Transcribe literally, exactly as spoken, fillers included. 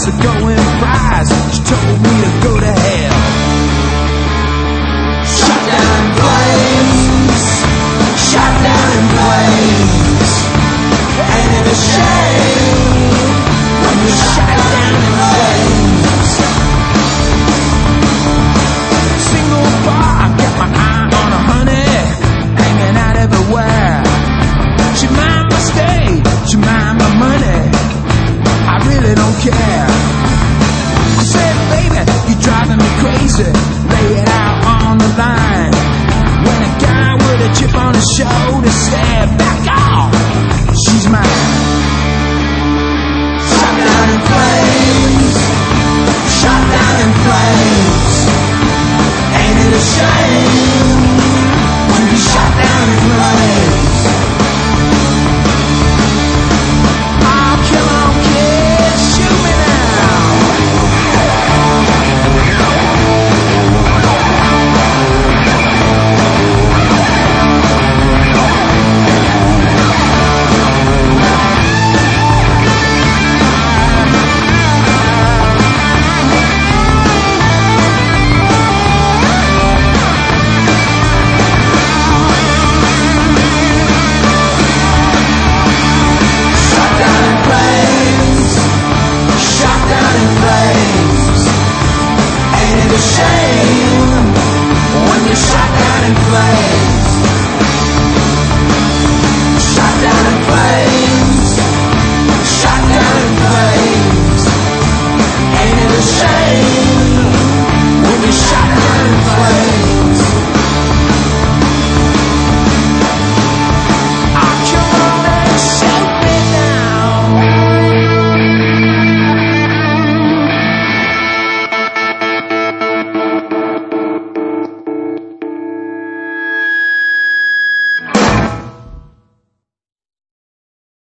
to go in fries. She told me to go to hell. Shot down in flames, shot down in flames. Ain't it a shame when you're shot down in flames? Single bar, got my eye on a honey, hanging out everywhere. She mind my stay, she mind my money, I really don't care. I said, baby, you're driving me crazy, lay it out on the line. When a guy with a chip on his shoulder said, back off, she's mine. Shot down in flames, shot down in flames. Ain't it a shame when you're shot down in flames? Oh, come on, kids, shoot me now. Shame when you're shot down in flames.